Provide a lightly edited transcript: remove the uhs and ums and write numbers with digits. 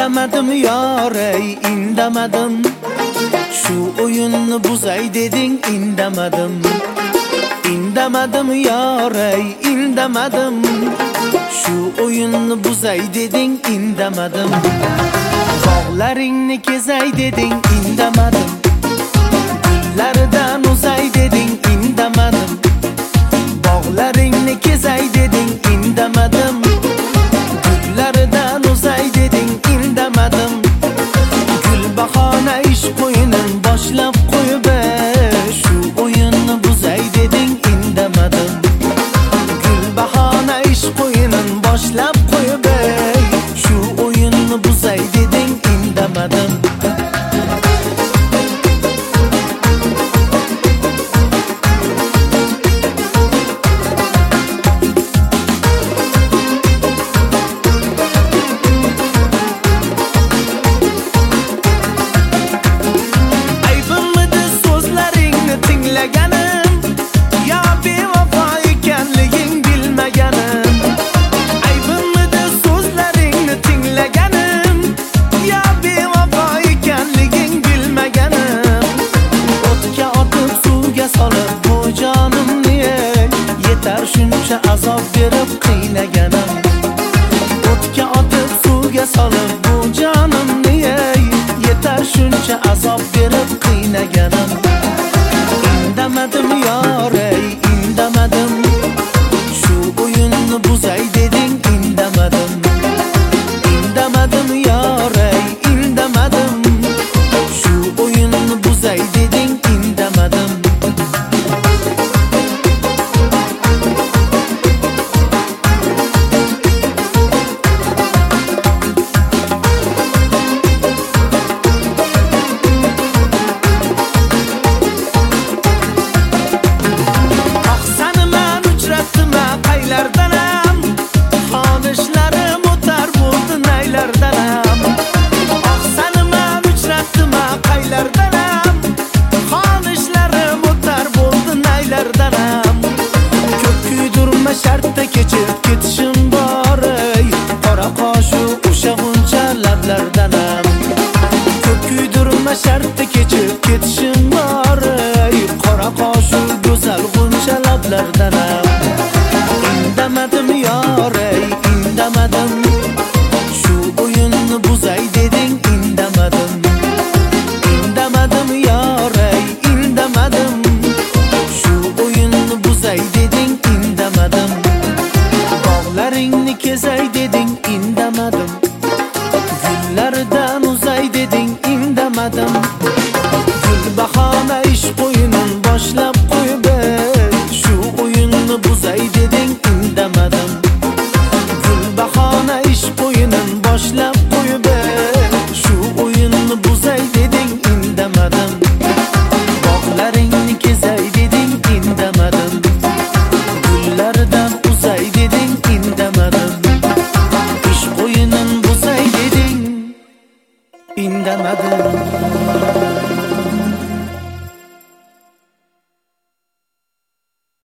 indamadim yor ey indamadim. Shu o'yinni buzay deding indamadim. Indamadim yor ey indamadim. Shu o'yinni buzay deding indamadim. Bog'laringni kezay deding indamadim. Gullardan uzay deding indamadim. Bog'laringni kezay deding indamadim. Gullardan uzay deding indamadim. Gul bahona ish qo'yinin boshlab qo'yib shu o'yinni buzay deding indamadim. Gul bahona ish qo'yinin boshlab qo'yib shu o'yinni buzay deding indamadim. Shuncha azob berib qiynaganim. O'tga otib suvga solib bu jonimni yetar shuncha azob berib qiynaganim. Indamadim yor ey indamadim. Shu o'yinni buzay deding indamadim. Indamadim yor ey indamadim. Shu o'yinni buzay deding indamadim. Shartda kechib ketishim bor ey qora qoshu o'sha g'uncha lablardanam. Ko'p kuydirma shartda kechib ketishim bor ey qora qoshu go'zal g'uncha lablardanam. Indamadim yor ey indamadim. Shu o'yinni buzay deding indamadim. Indamadim yor ey indamadim. Shu o'yinni buzay deding indamadim. Bog'laringni kezay deding indamadim. Gullardan uzay deding indamadim. Gul bahona ish qo'yinin boshlab qo'yib shu o'yinni buzay deding indamadim.